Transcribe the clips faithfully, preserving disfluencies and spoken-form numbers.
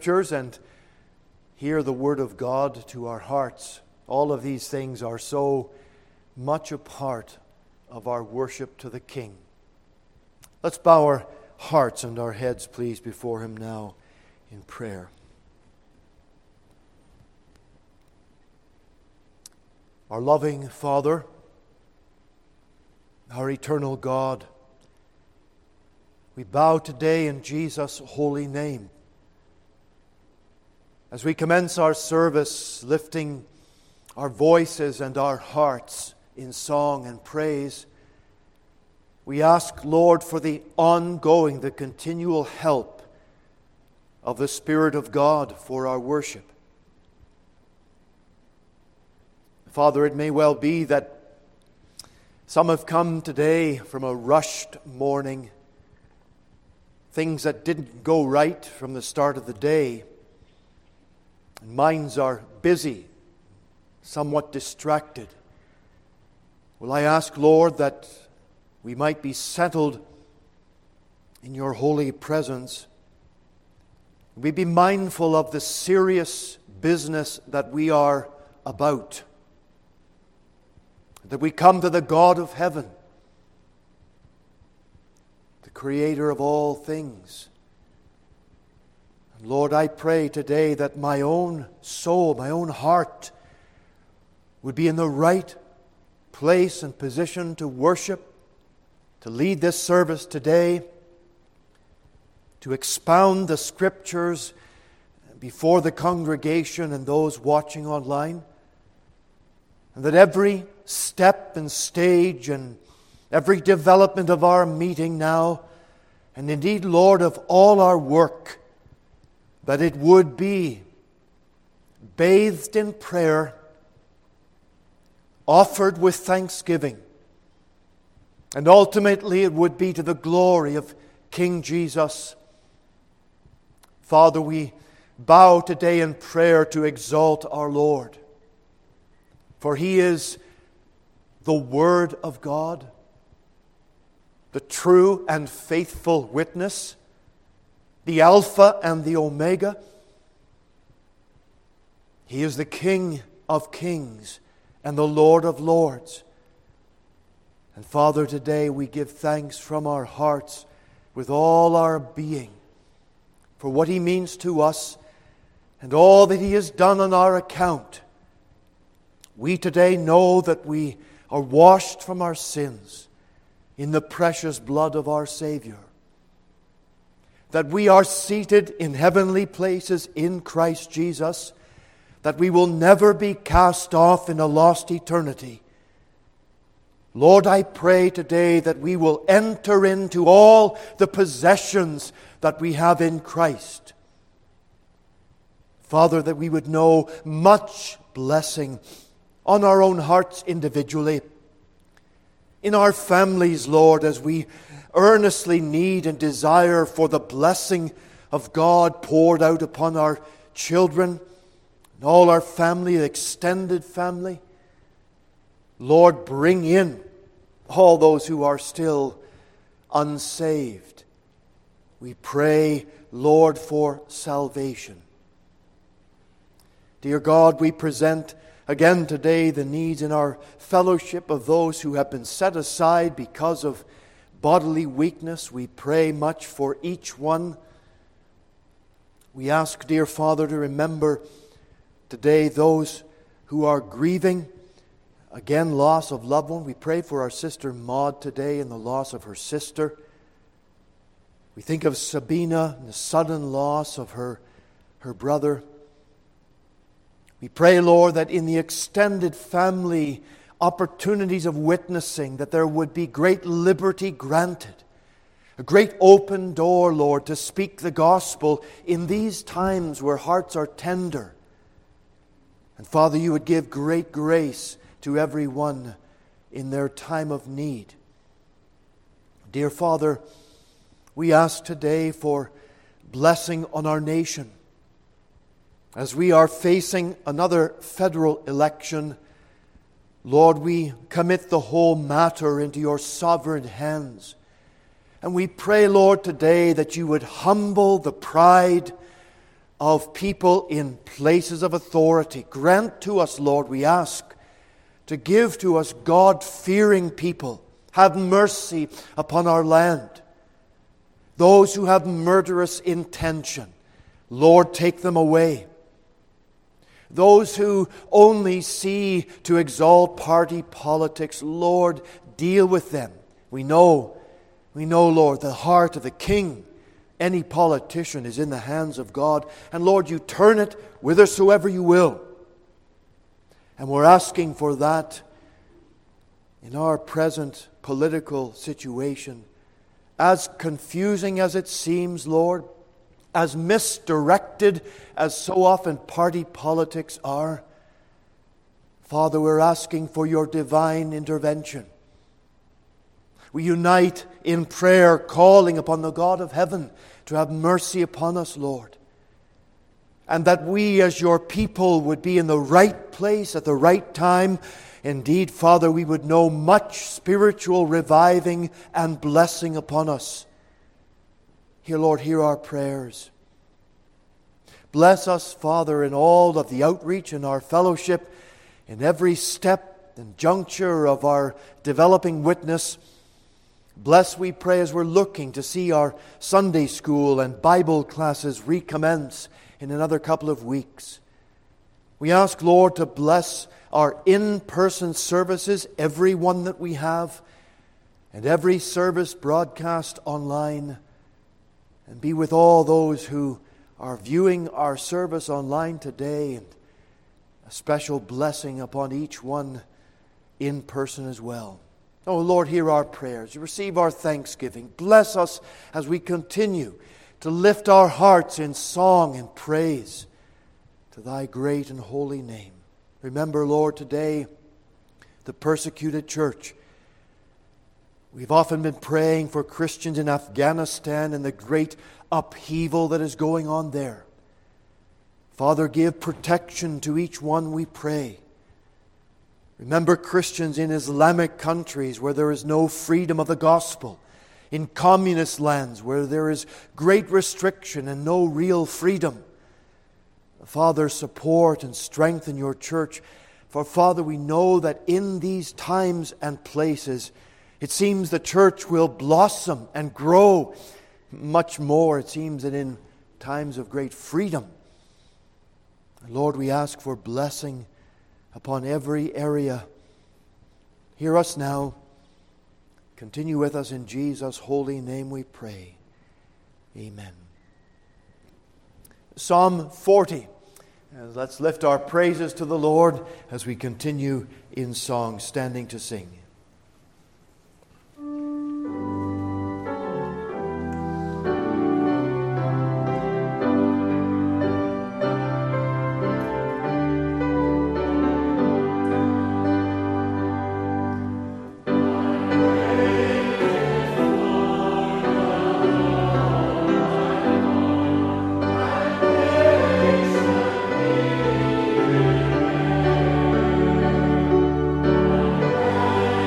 Scriptures and hear the Word of God to our hearts. All of these things are so much a part of our worship to the King. Let's bow our hearts and our heads, please, before Him now in prayer. Our loving Father, our eternal God, we bow today in Jesus' holy name. As we commence our service, lifting our voices and our hearts in song and praise, we ask, Lord, for the ongoing, the continual help of the Spirit of God for our worship. Father, it may well be that some have come today from a rushed morning, things that didn't go right from the start of the day. Minds are busy, somewhat distracted. Will I ask, Lord, that we might be settled in your holy presence. We be mindful of the serious business that we are about. That we come to the God of heaven, the Creator of all things. And Lord, I pray today that my own soul, my own heart, would be in the right place and position to worship, to lead this service today, to expound the Scriptures before the congregation and those watching online, and that every step and stage and every development of our meeting now, and indeed, Lord, of all our work, that it would be bathed in prayer, offered with thanksgiving, and ultimately it would be to the glory of King Jesus. Father, we bow today in prayer to exalt our Lord, for He is the Word of God, the true and faithful witness, the Alpha and the Omega. He is the King of kings and the Lord of lords. And Father, today we give thanks from our hearts with all our being for what He means to us and all that He has done on our account. We today know that we are washed from our sins in the precious blood of our Savior, that we are seated in heavenly places in Christ Jesus, that we will never be cast off in a lost eternity. Lord, I pray today that we will enter into all the possessions that we have in Christ. Father, that we would know much blessing on our own hearts individually, in our families, Lord, as we earnestly need and desire for the blessing of God poured out upon our children and all our family, extended family. Lord, bring in all those who are still unsaved. We pray, Lord, for salvation. Dear God, we present again today the needs in our fellowship of those who have been set aside because of bodily weakness. We pray much for each one. We ask, dear Father, to remember today those who are grieving, again, loss of loved one. We pray for our sister Maud today and the loss of her sister. We think of Sabina and the sudden loss of her, her brother. We pray, Lord, that in the extended family opportunities of witnessing, that there would be great liberty granted, a great open door, Lord, to speak the gospel in these times where hearts are tender. And Father, you would give great grace to everyone in their time of need. Dear Father, we ask today for blessing on our nation. As we are facing another federal election, Lord, we commit the whole matter into your sovereign hands. And we pray, Lord, today that you would humble the pride of people in places of authority. Grant to us, Lord, we ask, to give to us God-fearing people. Have mercy upon our land. Those who have murderous intention, Lord, take them away. Those who only see to exalt party politics, Lord, deal with them. We know, we know, Lord, the heart of the king, any politician, is in the hands of God. And Lord, you turn it whithersoever you will. And we're asking for that in our present political situation. As confusing as it seems, Lord, as misdirected as so often party politics are, Father, we're asking for your divine intervention. We unite in prayer, calling upon the God of heaven to have mercy upon us, Lord. And that we as your people would be in the right place at the right time. Indeed, Father, we would know much spiritual reviving and blessing upon us. Here, Lord, hear our prayers. Bless us, Father, in all of the outreach in our fellowship, in every step and juncture of our developing witness. Bless, we pray, as we're looking to see our Sunday school and Bible classes recommence in another couple of weeks. We ask, Lord, to bless our in-person services, every one that we have, and every service broadcast online, and be with all those who are viewing our service online today, and a special blessing upon each one in person as well. Oh, Lord, hear our prayers. Receive our thanksgiving. Bless us as we continue to lift our hearts in song and praise to thy great and holy name. Remember, Lord, today the persecuted church. We've often been praying for Christians in Afghanistan and the great upheaval that is going on there. Father, give protection to each one, we pray. Remember Christians in Islamic countries where there is no freedom of the gospel, in communist lands where there is great restriction and no real freedom. Father, support and strengthen your church. For Father, we know that in these times and places, it seems the church will blossom and grow much more, it seems, than in times of great freedom. Lord, we ask for blessing upon every area. Hear us now. Continue with us in Jesus' holy name we pray. Amen. Psalm forty. And let's lift our praises to the Lord as we continue in song, standing to sing. Amen.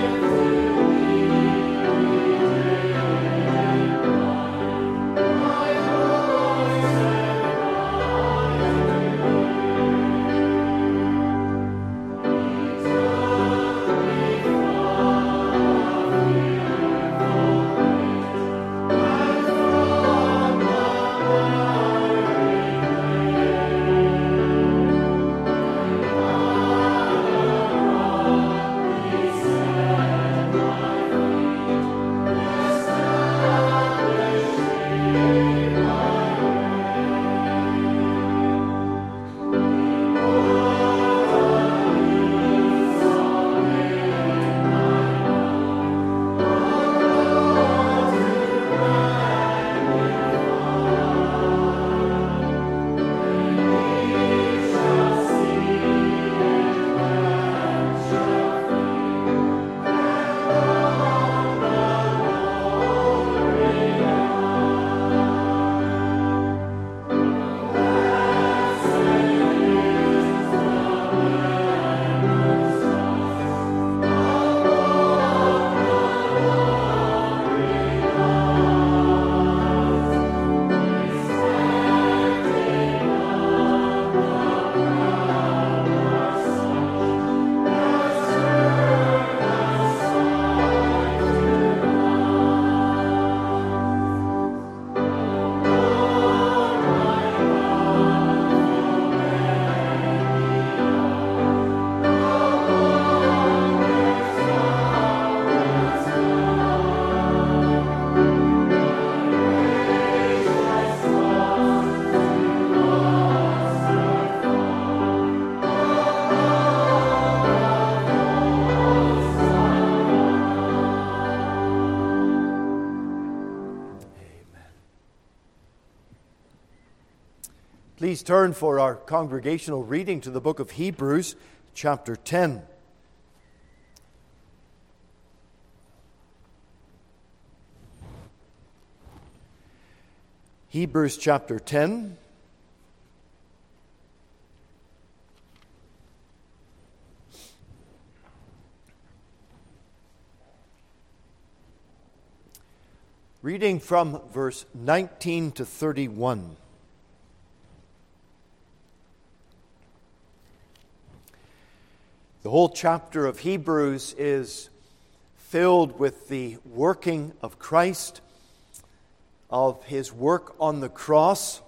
Please turn for our congregational reading to the book of Hebrews, chapter ten. Hebrews chapter ten. Reading from verse nineteen to thirty-one. The whole chapter of Hebrews is filled with the working of Christ, of His work on the cross,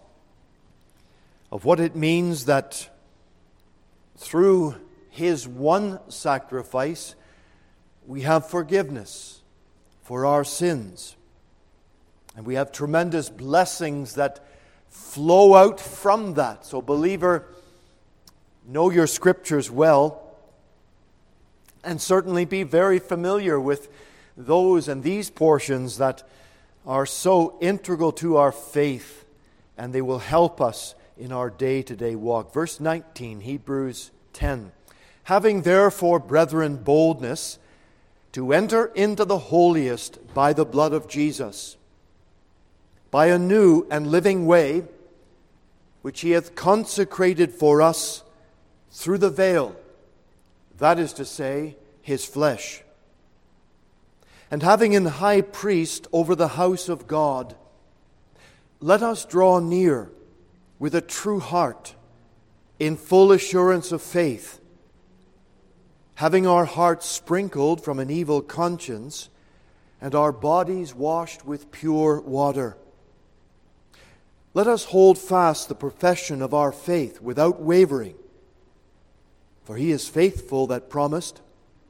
of what it means that through His one sacrifice we have forgiveness for our sins. And we have tremendous blessings that flow out from that. So, believer, know your Scriptures well, and certainly be very familiar with those and these portions that are so integral to our faith, and they will help us in our day-to-day walk. Verse nineteen, Hebrews ten. Having therefore, brethren, boldness to enter into the holiest by the blood of Jesus, by a new and living way, which He hath consecrated for us through the veil, that is to say, His flesh. And having an high priest over the house of God, let us draw near with a true heart, in full assurance of faith, having our hearts sprinkled from an evil conscience, and our bodies washed with pure water. Let us hold fast the profession of our faith without wavering, for He is faithful that promised.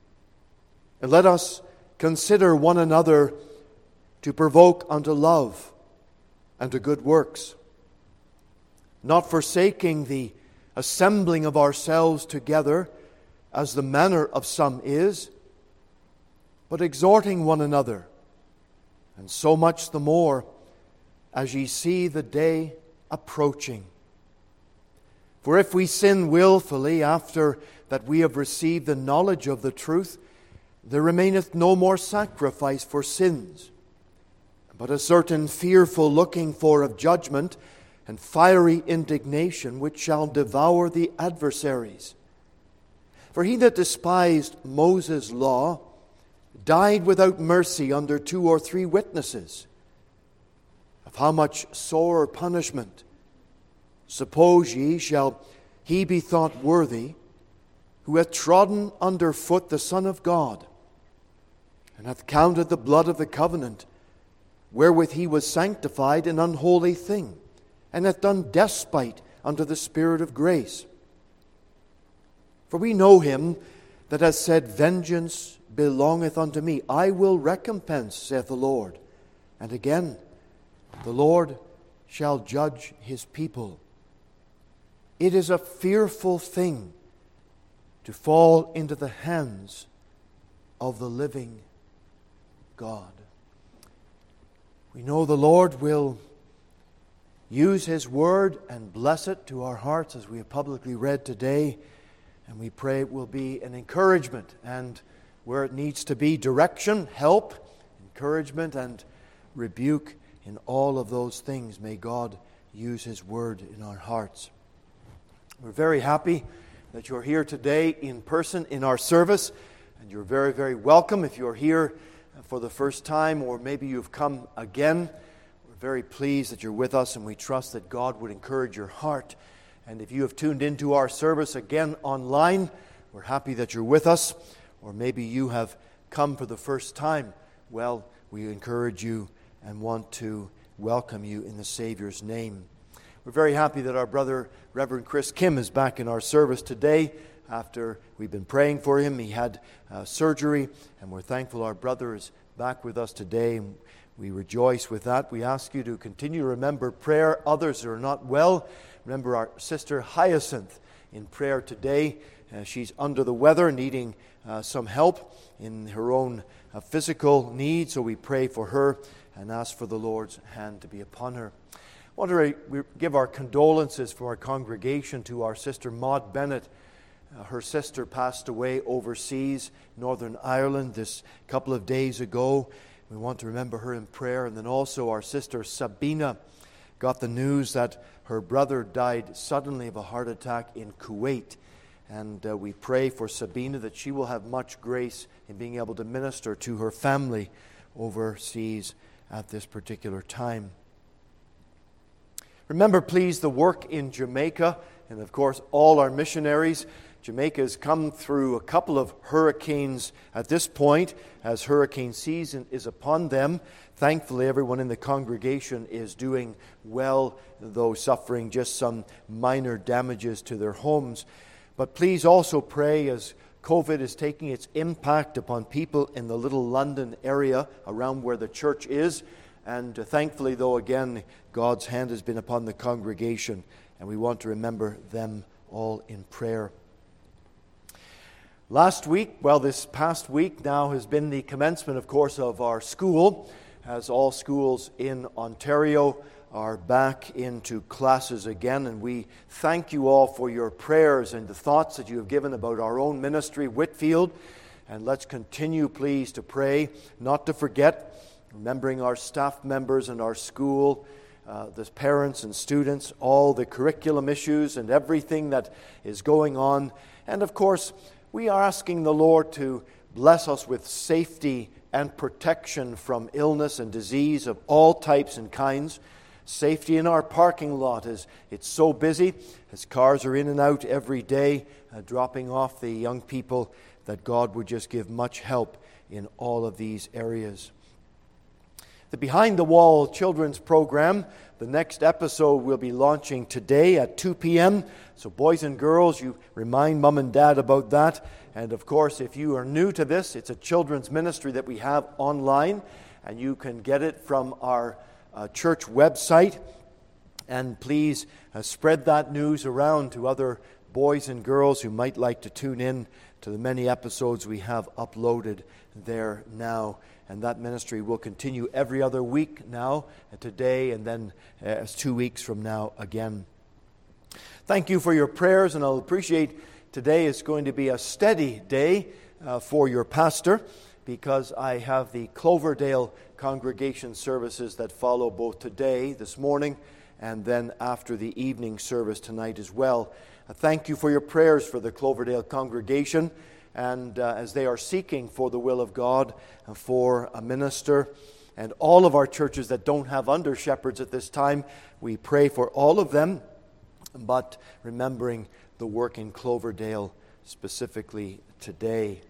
And let us consider one another to provoke unto love and to good works, not forsaking the assembling of ourselves together, as the manner of some is, but exhorting one another, and so much the more as ye see the day approaching. For if we sin willfully after that we have received the knowledge of the truth, there remaineth no more sacrifice for sins, but a certain fearful looking for of judgment and fiery indignation, which shall devour the adversaries. For he that despised Moses' law died without mercy under two or three witnesses. Of how much sore punishment, suppose ye, shall he be thought worthy, who hath trodden under foot the Son of God, and hath counted the blood of the covenant, wherewith he was sanctified, an unholy thing, and hath done despite unto the Spirit of grace? For we know him that hath said, Vengeance belongeth unto me, I will recompense, saith the Lord. And again, the Lord shall judge His people. It is a fearful thing to fall into the hands of the living God. We know the Lord will use His Word and bless it to our hearts as we have publicly read today, and we pray it will be an encouragement, and where it needs to be, direction, help, encouragement, and rebuke. In all of those things, may God use His Word in our hearts. We're very happy that you're here today in person in our service, and you're very, very welcome. If you're here for the first time, or maybe you've come again, we're very pleased that you're with us, and we trust that God would encourage your heart. And if you have tuned into our service again online, we're happy that you're with us, or maybe you have come for the first time. Well, we encourage you and want to welcome you in the Savior's name. We're very happy that our brother, Reverend Chris Kim, is back in our service today after we've been praying for him. He had uh, surgery, and we're thankful our brother is back with us today, and we rejoice with that. We ask you to continue to remember prayer. Others who are not well, remember our sister Hyacinth in prayer today. Uh, she's under the weather, needing uh, some help in her own uh, physical needs, so we pray for her and ask for the Lord's hand to be upon her. I want to give our condolences from our congregation to our sister Maud Bennett. Uh, her sister passed away overseas, Northern Ireland, this couple of days ago. We want to remember her in prayer. And then also our sister Sabina got the news that her brother died suddenly of a heart attack in Kuwait. And uh, we pray for Sabina that she will have much grace in being able to minister to her family overseas at this particular time. Remember, please, the work in Jamaica, and of course all our missionaries. Jamaica has come through a couple of hurricanes at this point, as hurricane season is upon them. Thankfully, everyone in the congregation is doing well, though suffering just some minor damages to their homes. But please also pray as COVID is taking its impact upon people in the Little London area around where the church is. And uh, thankfully, though, again, God's hand has been upon the congregation, and we want to remember them all in prayer. Last week, well, this past week now has been the commencement, of course, of our school, as all schools in Ontario are back into classes again. And we thank you all for your prayers and the thoughts that you have given about our own ministry, Whitfield. And let's continue, please, to pray, not to forget, remembering our staff members and our school, uh, the parents and students, all the curriculum issues and everything that is going on. And of course, we are asking the Lord to bless us with safety and protection from illness and disease of all types and kinds. Safety in our parking lot as it's so busy, as cars are in and out every day, uh, dropping off the young people, that God would just give much help in all of these areas. The Behind the Wall children's program, the next episode will be launching today at two p.m. So boys and girls, you remind mom and dad about that. And of course, if you are new to this, it's a children's ministry that we have online, and you can get it from our uh, church website. And please uh, spread that news around to other boys and girls who might like to tune in to the many episodes we have uploaded there now. And that ministry will continue every other week now, today, and then uh, two weeks from now again. Thank you for your prayers, and I'll appreciate today is going to be a steady day uh, for your pastor, because I have the Cloverdale congregation services that follow both today, this morning, and then after the evening service tonight as well. Uh, thank you for your prayers for the Cloverdale congregation, and uh, as they are seeking for the will of God and for a minister, and all of our churches that don't have under shepherds at this time, we pray for all of them, but remembering the work in Cloverdale specifically today.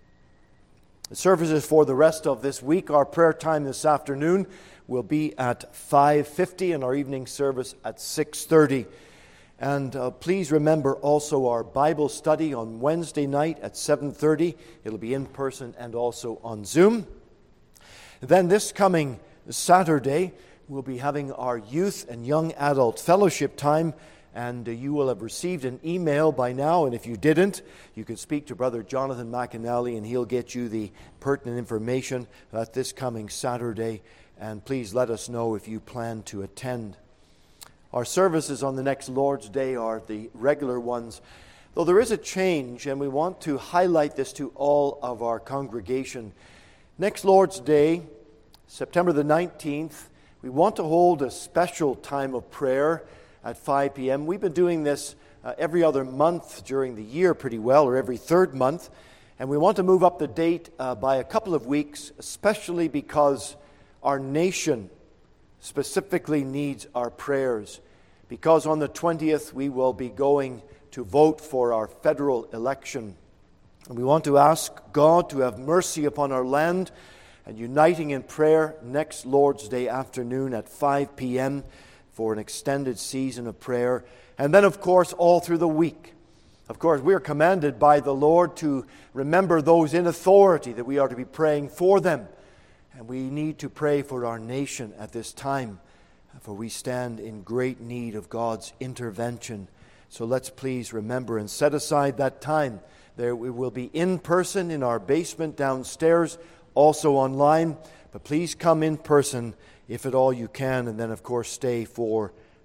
The services for the rest of this week, our prayer time this afternoon will be at five fifty and our evening service at six thirty. And uh, please remember also our Bible study on Wednesday night at seven thirty. It'll be in person and also on Zoom. Then this coming Saturday, we'll be having our youth and young adult fellowship time. And uh, you will have received an email by now. And if you didn't, you can speak to Brother Jonathan McAnally, and he'll get you the pertinent information about this coming Saturday. And please let us know if you plan to attend. Our services on the next Lord's Day are the regular ones, though there is a change, and we want to highlight this to all of our congregation. Next Lord's Day, September the nineteenth, we want to hold a special time of prayer at five p.m. We've been doing this uh, every other month during the year pretty well, or every third month, and we want to move up the date uh, by a couple of weeks, especially because our nation specifically needs our prayers, because on the twentieth we will be going to vote for our federal election. And we want to ask God to have mercy upon our land, and uniting in prayer next Lord's Day afternoon at five p.m. for an extended season of prayer. And then, of course, all through the week. Of course, we are commanded by the Lord to remember those in authority, that we are to be praying for them. And we need to pray for our nation at this time, for we stand in great need of God's intervention. So let's please remember and set aside that time. There we will be in person in our basement downstairs, also online. But please come in person if at all you can, and then, of course, stay for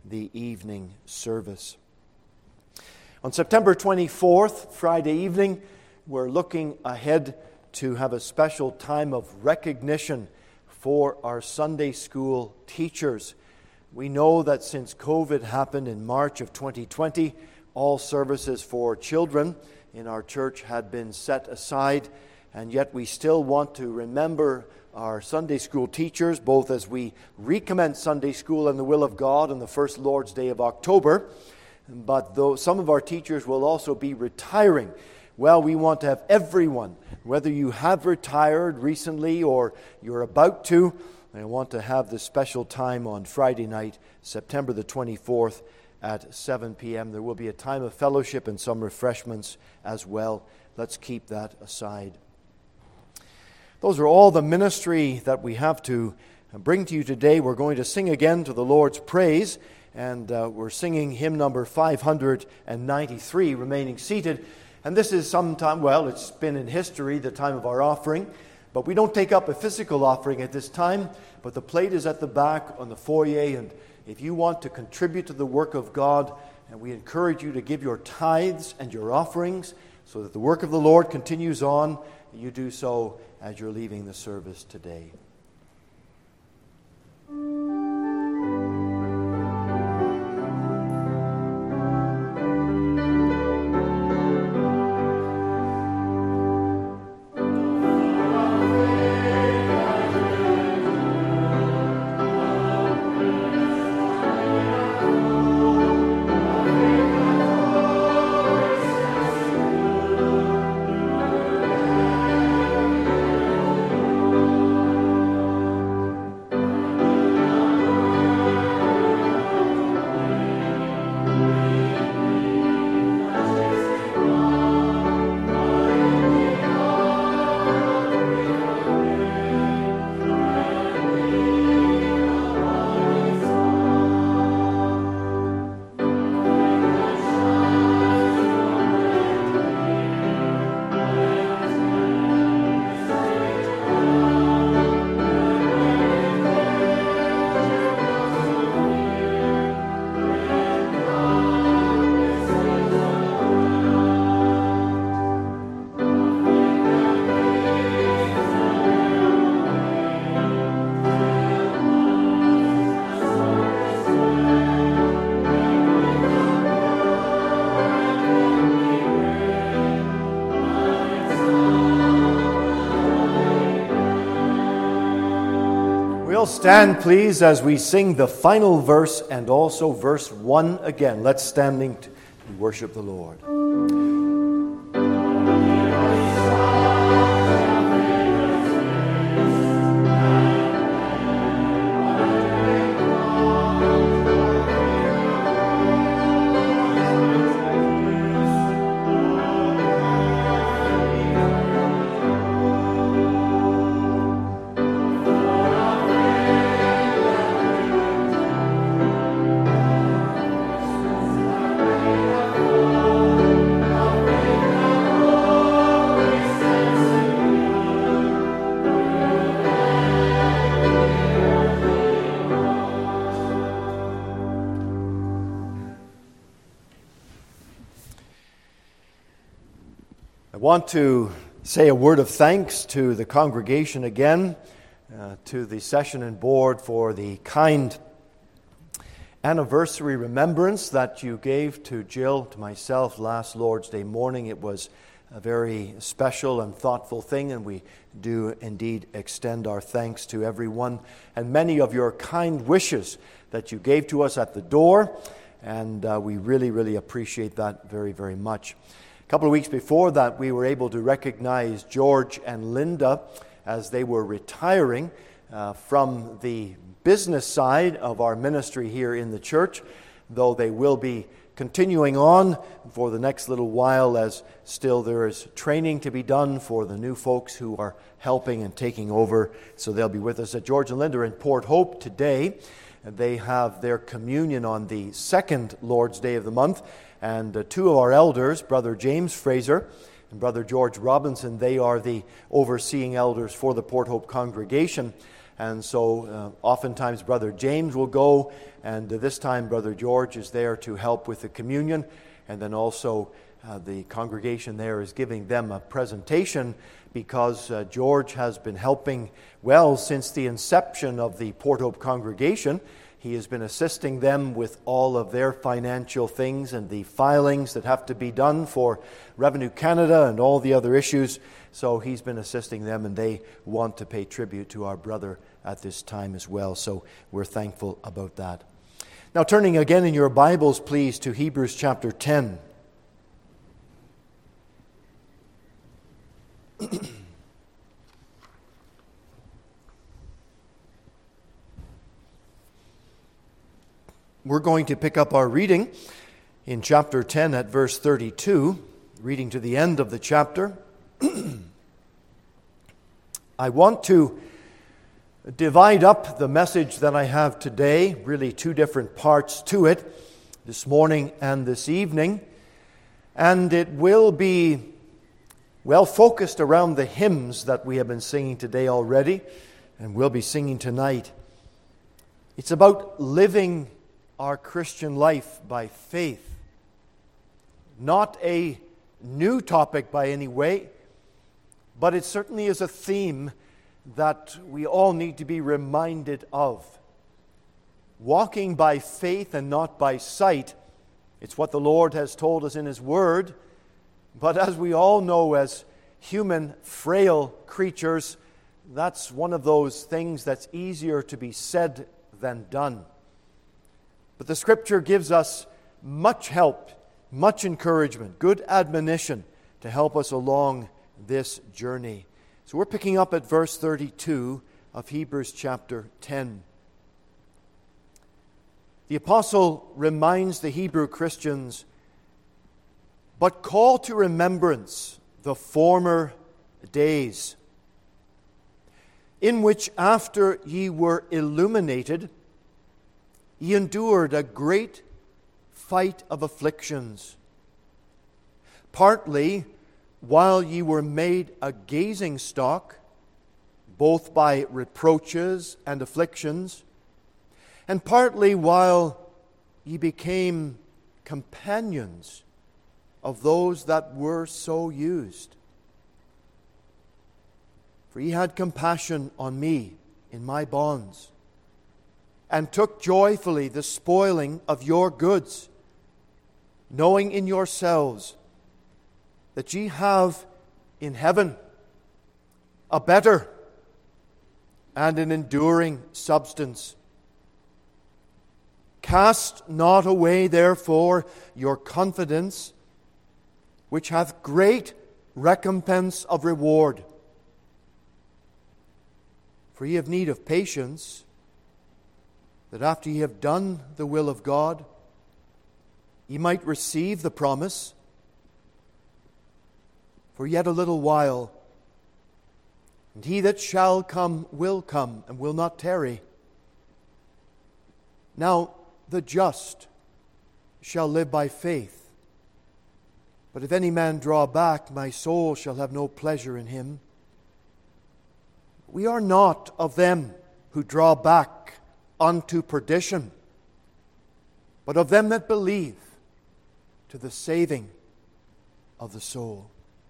the evening service. On September twenty-fourth, Friday evening, we're looking ahead to have a special time of recognition for our Sunday school teachers. We know that since COVID happened in March of twenty twenty, all services for children in our church had been set aside, and yet we still want to remember our Sunday school teachers, both as we recommence Sunday school in the will of God on the first Lord's Day of October, but though some of our teachers will also be retiring. Well, we want to have everyone, whether you have retired recently or you're about to, I want to have this special time on Friday night, September the twenty-fourth at seven p.m. There will be a time of fellowship and some refreshments as well. Let's keep that aside. Those are all the ministry that we have to bring to you today. We're going to sing again to the Lord's praise, and uh, we're singing hymn number five hundred ninety-three, remaining seated. And this is sometime, well, it's been in history, the time of our offering, but we don't take up a physical offering at this time, but the plate is at the back on the foyer, and if you want to contribute to the work of God, and we encourage you to give your tithes and your offerings so that the work of the Lord continues on, you do so as you're leaving the service today. Stand, please, as we sing the final verse and also verse one again. Let's standing to worship the Lord. I want to say a word of thanks to the congregation again, uh, to the session and board for the kind anniversary remembrance that you gave to Jill, to myself last Lord's Day morning. It was a very special and thoughtful thing, and we do indeed extend our thanks to everyone and many of your kind wishes that you gave to us at the door, and uh, we really, really appreciate that very, very much. A couple of weeks before that, we were able to recognize George and Linda as they were retiring uh, from the business side of our ministry here in the church, though they will be continuing on for the next little while, as still there is training to be done for the new folks who are helping and taking over. So they'll be with us. At George and Linda are in Port Hope today, and they have their communion on the second Lord's Day of the month. And uh, two of our elders, Brother James Fraser and Brother George Robinson, they are the overseeing elders for the Port Hope congregation. And so uh, oftentimes Brother James will go, and uh, this time Brother George is there to help with the communion. And then also uh, the congregation there is giving them a presentation, because uh, George has been helping well since the inception of the Port Hope congregation. He has been assisting them with all of their financial things and the filings that have to be done for Revenue Canada and all the other issues. So he's been assisting them, and they want to pay tribute to our brother at this time as well. So we're thankful about that. Now, turning again in your Bibles, please, to Hebrews chapter ten. We're going to pick up our reading in chapter ten at verse thirty-two, reading to the end of the chapter. I want to divide up the message that I have today, really two different parts to it, this morning and this evening. And it will be well focused around the hymns that we have been singing today already, and will be singing tonight. It's about living our Christian life by faith. Not a new topic by any way, but it certainly is a theme that we all need to be reminded of. Walking by faith and not by sight, it's what the Lord has told us in His Word. But as we all know, as human, frail creatures, that's one of those things that's easier to be said than done. But the Scripture gives us much help, much encouragement, good admonition to help us along this journey. So we're picking up at verse thirty-two of Hebrews chapter ten. The apostle reminds the Hebrew Christians, "But call to remembrance the former days, in which after ye were illuminated, ye endured a great fight of afflictions, partly while ye were made a gazing stock, both by reproaches and afflictions, and partly while ye became companions of those that were so used. For ye had compassion on me in my bonds, and took joyfully the spoiling of your goods, knowing in yourselves that ye have in heaven a better and an enduring substance. Cast not away, therefore, your confidence, which hath great recompense of reward. For ye have need of patience, that after ye have done the will of God, ye might receive the promise. For yet a little while, and he that shall come will come, and will not tarry. Now the just shall live by faith. But if any man draw back, my soul shall have no pleasure in him. We are not of them who draw back unto perdition, but of them that believe to the saving of the soul."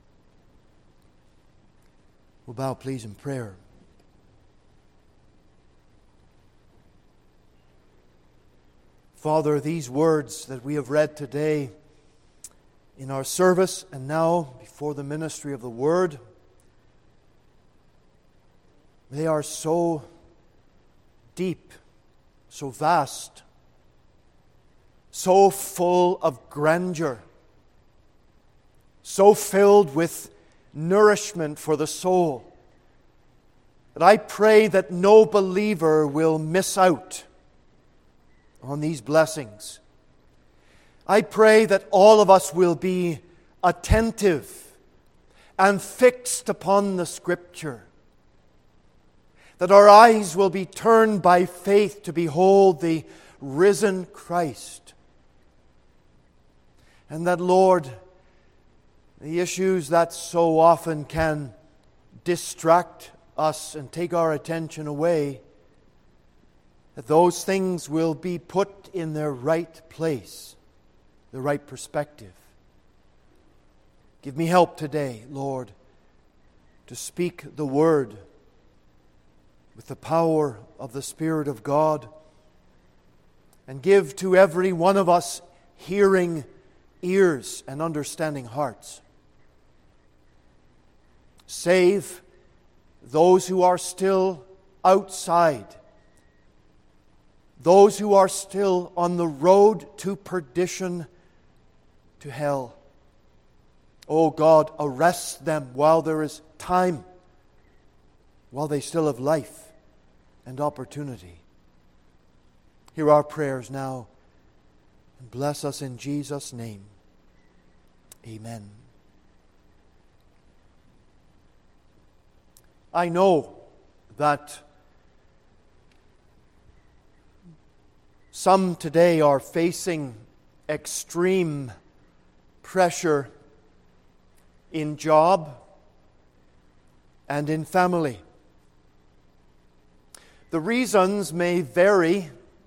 We'll bow, please, in prayer. Father, these words that we have read today in our service and now before the ministry of the Word, they are so deep, so vast, so full of grandeur, so filled with nourishment for the soul, that I pray that no believer will miss out on these blessings. I pray that all of us will be attentive and fixed upon the Scripture, that our eyes will be turned by faith to behold the risen Christ, and that, Lord, the issues that so often can distract us and take our attention away, that those things will be put in their right place, the right perspective. Give me help today, Lord, to speak the word with the power of the Spirit of God, and give to every one of us hearing ears and understanding hearts. Save those who are still outside, those who are still on the road to perdition, to hell. Oh God, arrest them while there is time, while they still have life and opportunity. Hear our prayers now, and bless us in Jesus' name. Amen. I know that some today are facing extreme pressure in job and in family. The reasons may vary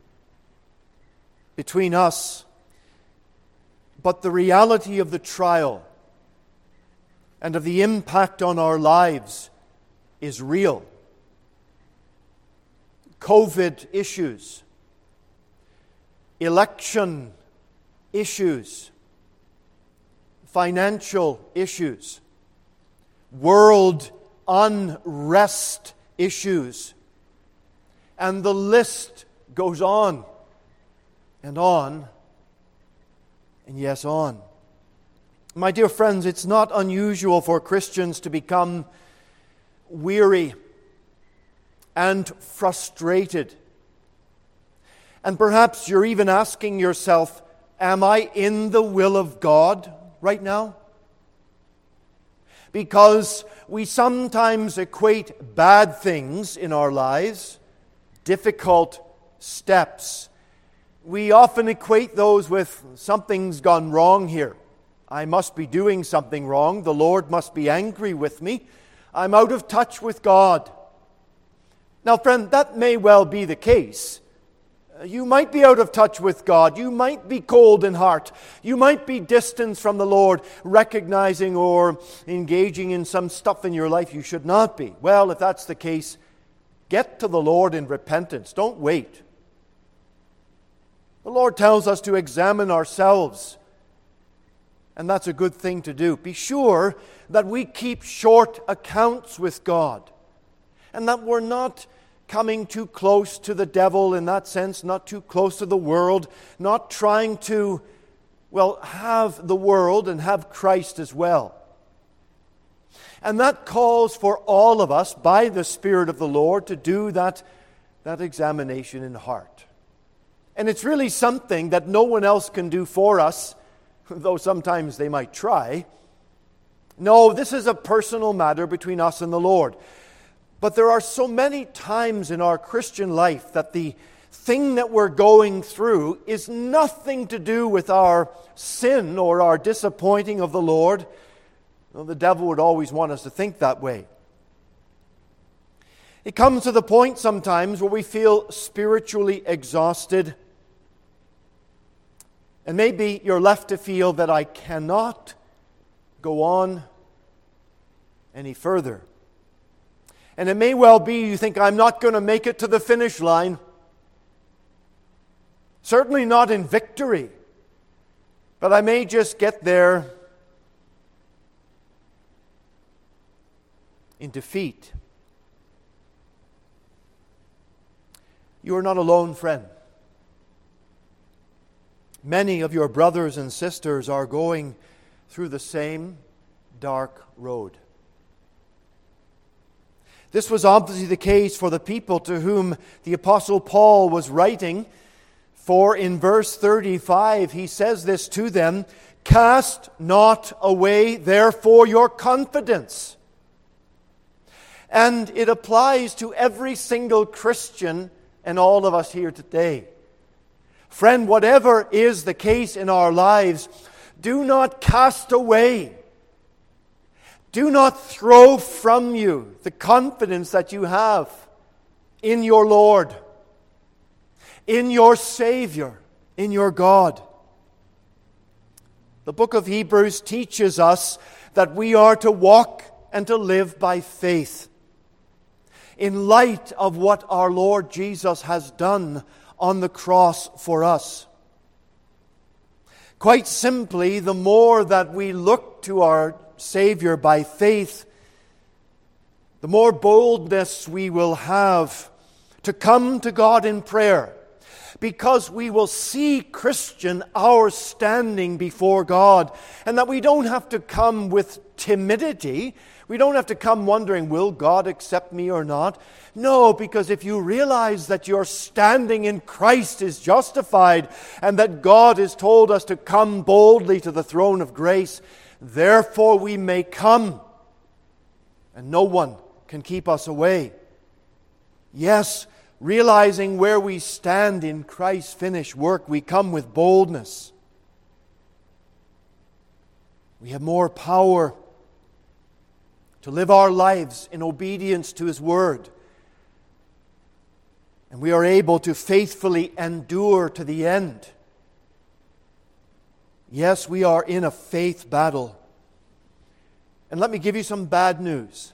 between us, but the reality of the trial and of the impact on our lives is real. COVID issues, election issues, financial issues, world unrest issues, and the list goes on and on, and yes, on. My dear friends, it's not unusual for Christians to become weary and frustrated. And perhaps you're even asking yourself, am I in the will of God right now? Because we sometimes equate bad things in our lives, difficult steps. We often equate those with something's gone wrong here. I must be doing something wrong. The Lord must be angry with me. I'm out of touch with God. Now, friend, that may well be the case. You might be out of touch with God. You might be cold in heart. You might be distant from the Lord, recognizing or engaging in some stuff in your life you should not be. Well, if that's the case, get to the Lord in repentance. Don't wait. The Lord tells us to examine ourselves, and that's a good thing to do. Be sure that we keep short accounts with God, and that we're not coming too close to the devil in that sense, not too close to the world, not trying to, well, have the world and have Christ as well. And that calls for all of us, by the Spirit of the Lord, to do that, that examination in heart. And it's really something that no one else can do for us, though sometimes they might try. No, this is a personal matter between us and the Lord. But there are so many times in our Christian life that the thing that we're going through is nothing to do with our sin or our disappointing of the Lord. Well, the devil would always want us to think that way. It comes to the point sometimes where we feel spiritually exhausted. And maybe you're left to feel that I cannot go on any further. And it may well be you think, I'm not going to make it to the finish line. Certainly not in victory. But I may just get there in defeat. You are not alone, friend. Many of your brothers and sisters are going through the same dark road. This was obviously the case for the people to whom the Apostle Paul was writing. For in verse thirty-five, he says this to them, "Cast not away, therefore, your confidence." And it applies to every single Christian and all of us here today. Friend, whatever is the case in our lives, do not cast away. Do not throw from you the confidence that you have in your Lord, in your Savior, in your God. The book of Hebrews teaches us that we are to walk and to live by faith in light of what our Lord Jesus has done on the cross for us. Quite simply, the more that we look to our Savior by faith, the more boldness we will have to come to God in prayer, because we will see, Christian, our standing before God, and that we don't have to come with timidity. We don't have to come wondering, will God accept me or not? No, because if you realize that your standing in Christ is justified and that God has told us to come boldly to the throne of grace, therefore we may come, and no one can keep us away. Yes, realizing where we stand in Christ's finished work, we come with boldness. We have more power to live our lives in obedience to His Word. And we are able to faithfully endure to the end. Yes, we are in a faith battle. And let me give you some bad news.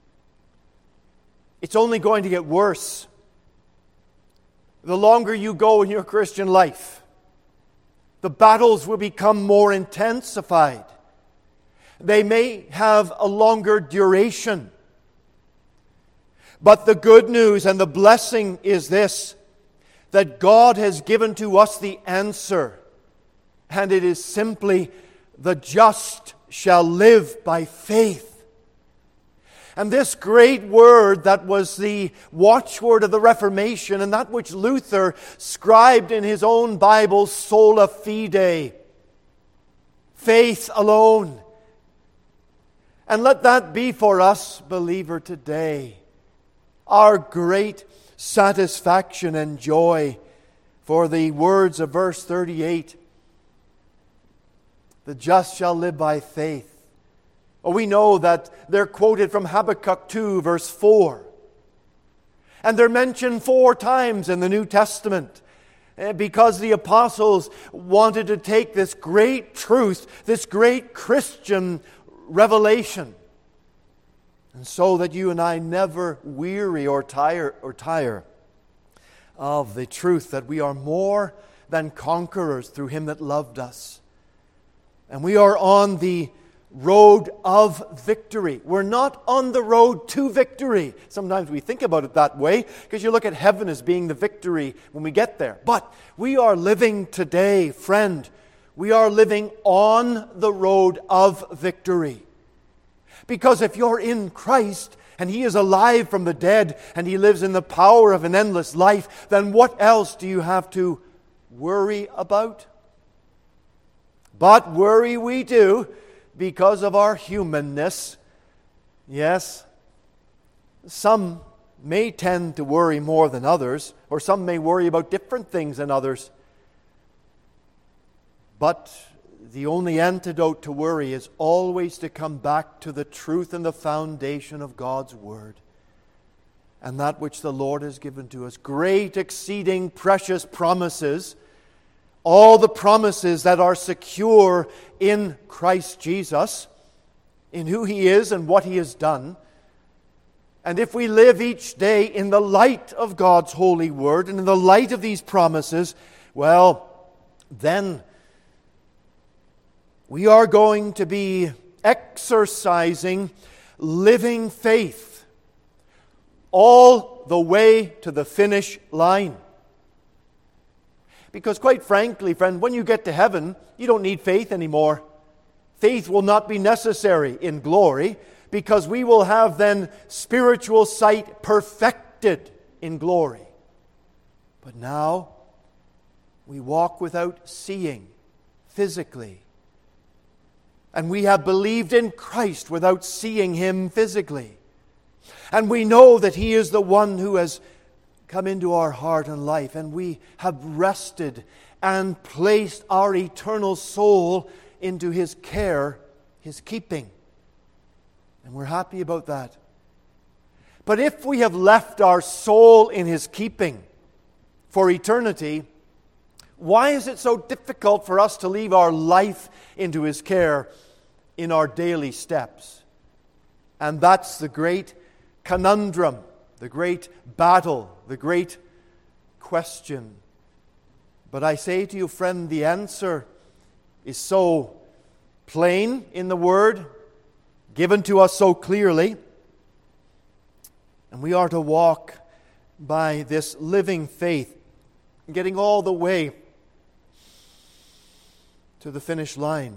It's only going to get worse the longer you go in your Christian life. The battles will become more intensified. They may have a longer duration. But the good news and the blessing is this, that God has given to us the answer. And it is simply, the just shall live by faith. And this great word that was the watchword of the Reformation, and that which Luther scribed in his own Bible, sola fide, faith alone. And let that be for us, believer, today, our great satisfaction and joy. For the words of verse thirty-eight, the just shall live by faith. Oh, we know that they're quoted from Habakkuk two, verse four. And they're mentioned four times in the New Testament, because the apostles wanted to take this great truth, this great Christian revelation, and so that you and I never weary or tire or tire of the truth that we are more than conquerors through Him that loved us. And we are on the road of victory. We're not on the road to victory. Sometimes we think about it that way, because you look at heaven as being the victory when we get there. But we are living today, friend. We are living on the road of victory. Because if you're in Christ and He is alive from the dead and He lives in the power of an endless life, then what else do you have to worry about? But worry we do, because of our humanness. Yes, some may tend to worry more than others, or some may worry about different things than others. But the only antidote to worry is always to come back to the truth and the foundation of God's Word, and that which the Lord has given to us. Great, exceeding, precious promises. All the promises that are secure in Christ Jesus, in who He is and what He has done. And if we live each day in the light of God's holy Word and in the light of these promises, well, then we are going to be exercising living faith all the way to the finish line. Because quite frankly, friend, when you get to heaven, you don't need faith anymore. Faith will not be necessary in glory, because we will have then spiritual sight perfected in glory. But now, we walk without seeing physically. And we have believed in Christ without seeing Him physically. And we know that He is the one who has come into our heart and life, and we have rested and placed our eternal soul into His care, His keeping. And we're happy about that. But if we have left our soul in His keeping for eternity, why is it so difficult for us to leave our life into His care in our daily steps? And that's the great conundrum, the great battle, the great question. But I say to you, friend, the answer is so plain in the Word, given to us so clearly. And we are to walk by this living faith, getting all the way to the finish line.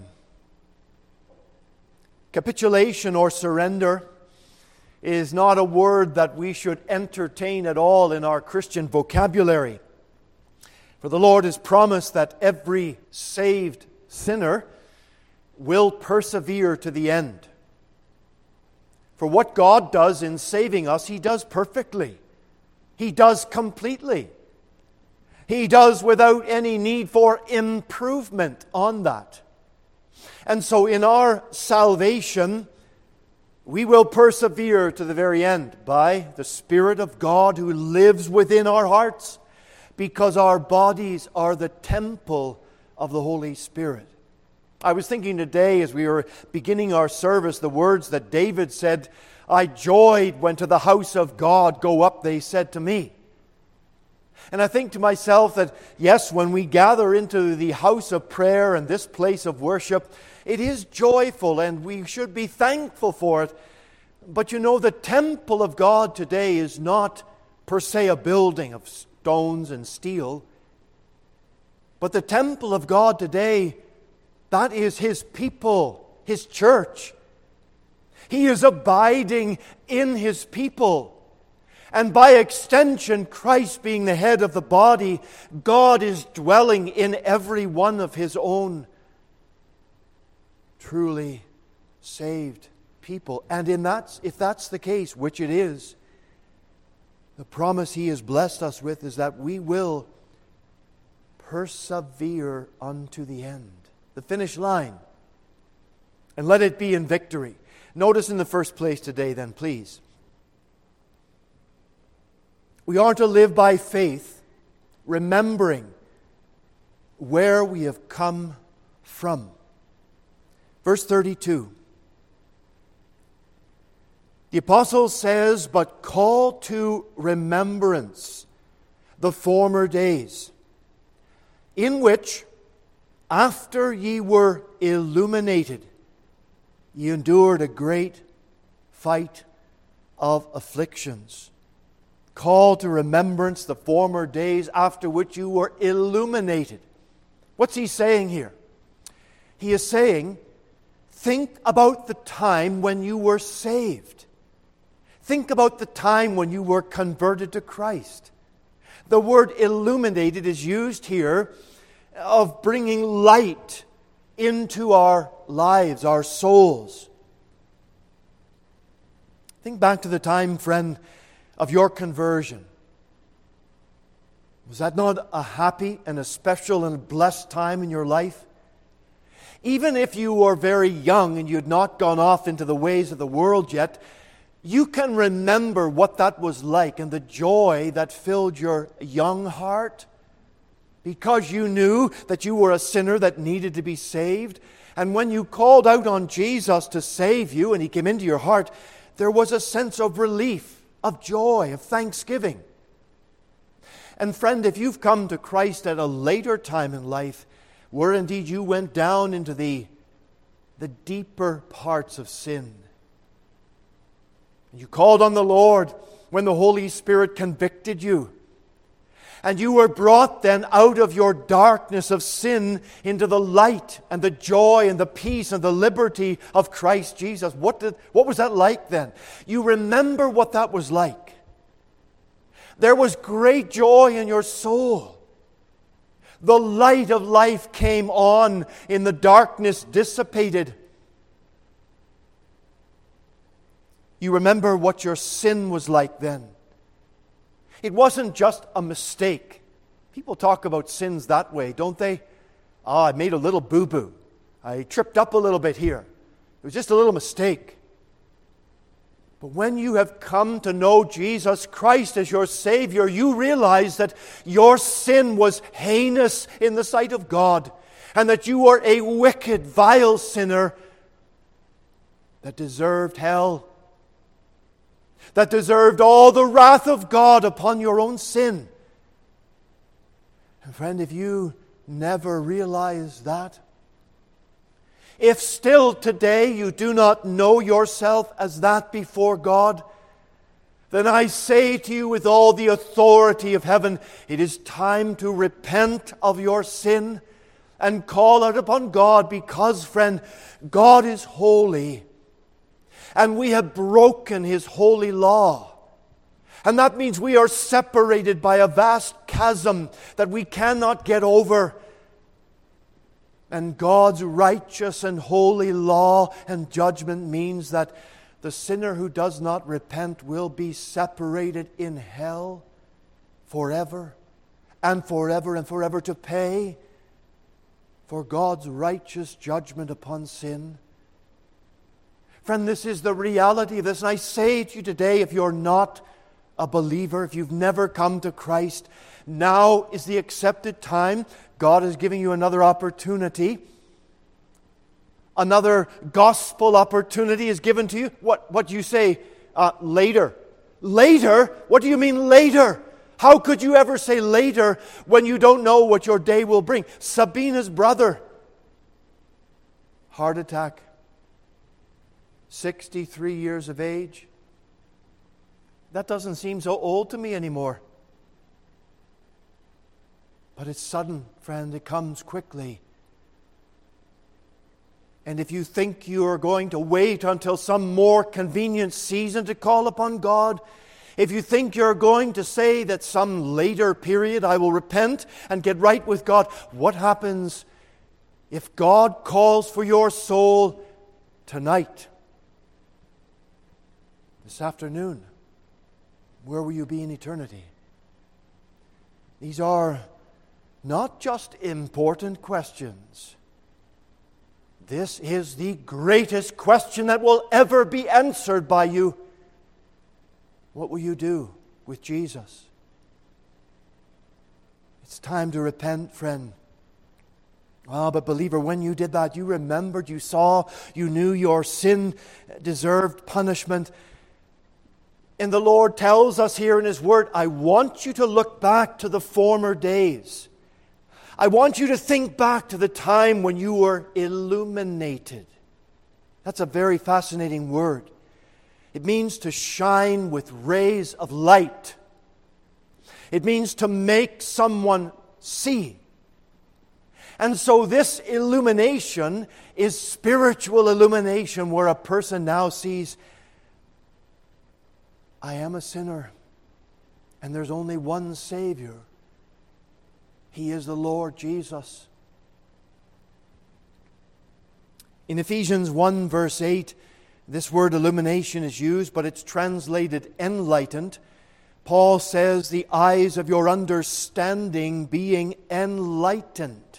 Capitulation or surrender is not a word that we should entertain at all in our Christian vocabulary. For the Lord has promised that every saved sinner will persevere to the end. For what God does in saving us, He does perfectly. He does completely. He does without any need for improvement on that. And so in our salvation, we will persevere to the very end by the Spirit of God who lives within our hearts, because our bodies are the temple of the Holy Spirit. I was thinking today as we were beginning our service, the words that David said, "I joyed when to the house of God go up, they said to me." And I think to myself that, yes, when we gather into the house of prayer and this place of worship, it is joyful and we should be thankful for it. But you know, the temple of God today is not per se a building of stones and steel. But the temple of God today, that is His people, His church. He is abiding in His people. And by extension, Christ being the head of the body, God is dwelling in every one of His own truly saved people. And in that, if that's the case, which it is, the promise He has blessed us with is that we will persevere unto the end, the finish line. And let it be in victory. Notice in the first place today then, please, we are to live by faith, remembering where we have come from. Verse thirty-two. The apostle says, "But call to remembrance the former days, in which, after ye were illuminated, ye endured a great fight of afflictions." Call to remembrance the former days after which you were illuminated. What's he saying here? He is saying, think about the time when you were saved. Think about the time when you were converted to Christ. The word illuminated is used here of bringing light into our lives, our souls. Think back to the time, friend, of your conversion. Was that not a happy and a special and blessed time in your life? Even if you were very young and you had not gone off into the ways of the world yet, you can remember what that was like and the joy that filled your young heart, because you knew that you were a sinner that needed to be saved. And when you called out on Jesus to save you and He came into your heart, there was a sense of relief, of joy, of thanksgiving. And friend, if you've come to Christ at a later time in life, where indeed you went down into the, the deeper parts of sin, and you called on the Lord when the Holy Spirit convicted you, and you were brought then out of your darkness of sin into the light and the joy and the peace and the liberty of Christ Jesus. What did, what was that like then? You remember what that was like. There was great joy in your soul. The light of life came on in the darkness dissipated. You remember what your sin was like then. It wasn't just a mistake. People talk about sins that way, don't they? Ah, I made a little boo-boo. I tripped up a little bit here. It was just a little mistake. But when you have come to know Jesus Christ as your Savior, you realize that your sin was heinous in the sight of God, and that you were a wicked, vile sinner that deserved hell, that deserved all the wrath of God upon your own sin. And friend, if you never realize that, if still today you do not know yourself as that before God, then I say to you with all the authority of heaven, it is time to repent of your sin and call out upon God, because, friend, God is holy, and we have broken His holy law. And that means we are separated by a vast chasm that we cannot get over. And God's righteous and holy law and judgment means that the sinner who does not repent will be separated in hell forever and forever and forever to pay for God's righteous judgment upon sin. Friend, this is the reality of this. And I say to you today, if you're not a believer, if you've never come to Christ, now is the accepted time. God is giving you another opportunity. Another gospel opportunity is given to you. What, what do you say? Uh, later. Later? What do you mean later? How could you ever say later when you don't know what your day will bring? Sabina's brother, heart attack, sixty-three years of age. That doesn't seem so old to me anymore. But it's sudden, friend. It comes quickly. And if you think you are going to wait until some more convenient season to call upon God, if you think you're going to say that some later period I will repent and get right with God, what happens if God calls for your soul tonight, this afternoon? Where will you be in eternity? These are not just important questions. This is the greatest question that will ever be answered by you. What will you do with Jesus? It's time to repent, friend. Ah, but believer, when you did that, you remembered, you saw, you knew your sin deserved punishment. And the Lord tells us here in His Word, I want you to look back to the former days. I want you to think back to the time when you were illuminated. That's a very fascinating word. It means to shine with rays of light. It means to make someone see. And so this illumination is spiritual illumination, where a person now sees, I am a sinner, and there's only one Savior. He is the Lord Jesus. In Ephesians one verse eight, this word illumination is used, but it's translated enlightened. Paul says, the eyes of your understanding being enlightened.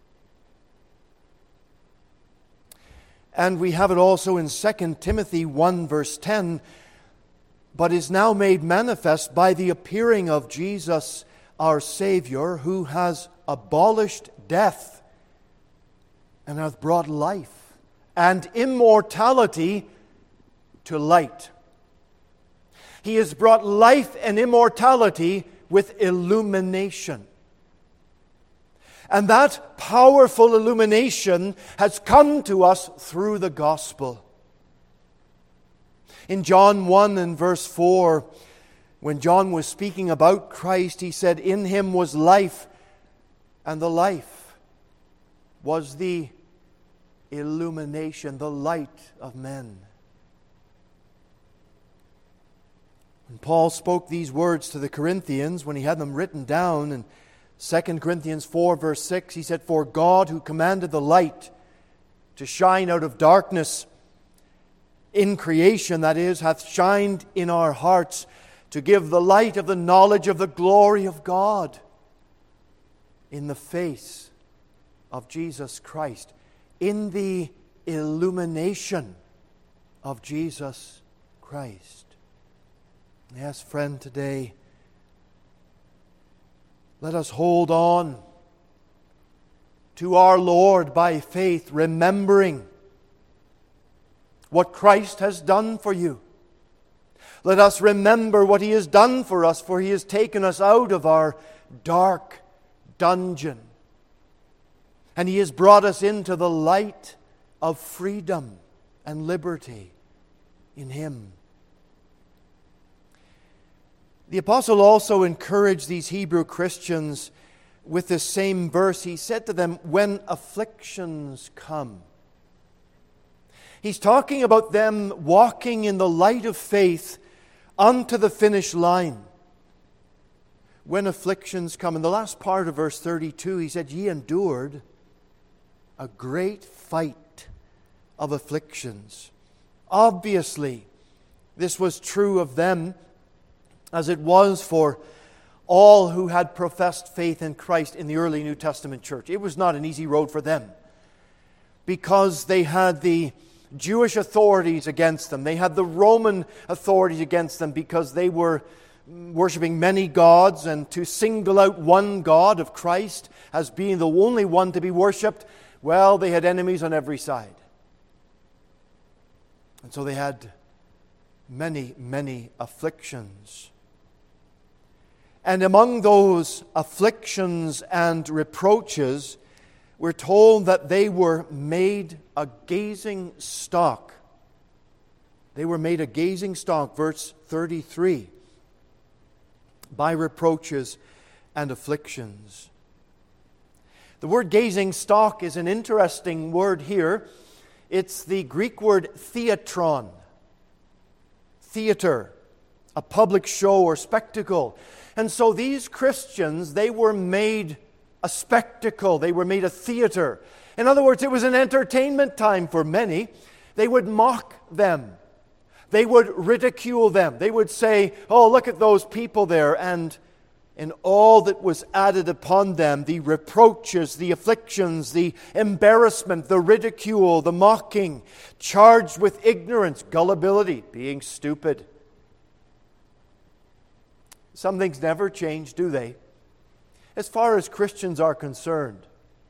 And we have it also in Second Timothy one verse ten, but is now made manifest by the appearing of Jesus our Savior, who has abolished death and hath brought life and immortality to light. He has brought life and immortality with illumination. And that powerful illumination has come to us through the gospel. In John one and verse four, when John was speaking about Christ, he said, in Him was life, and the life was the illumination, the light of men. When Paul spoke these words to the Corinthians, when he had them written down in Second Corinthians four verse six, he said, for God, who commanded the light to shine out of darkness in creation, that is, hath shined in our hearts to give the light of the knowledge of the glory of God in the face of Jesus Christ, in the illumination of Jesus Christ. Yes, friend, today, let us hold on to our Lord by faith, remembering what Christ has done for you. Let us remember what He has done for us, for He has taken us out of our dark dungeon, and He has brought us into the light of freedom and liberty in Him. The apostle also encouraged these Hebrew Christians with this same verse. He said to them, when afflictions come. He's talking about them walking in the light of faith unto the finish line. When afflictions come. In the last part of verse thirty-two, he said, ye endured a great fight of afflictions. Obviously, this was true of them as it was for all who had professed faith in Christ in the early New Testament church. It was not an easy road for them, because they had the Jewish authorities against them. They had the Roman authorities against them, because they were worshiping many gods, and to single out one God of Christ as being the only one to be worshipped, well, they had enemies on every side. And so they had many, many afflictions. And among those afflictions and reproaches, we're told that they were made a gazing stock. They were made a gazing stock, verse thirty-three, by reproaches and afflictions. The word gazing stock is an interesting word here. It's the Greek word theatron. Theater, a public show or spectacle. And so these Christians, they were made a spectacle. They were made a theater. In other words, it was an entertainment time for many. They would mock them. They would ridicule them. They would say, oh, look at those people there. And in all that was added upon them, the reproaches, the afflictions, the embarrassment, the ridicule, the mocking, charged with ignorance, gullibility, being stupid. Some things never change, do they? As far as Christians are concerned.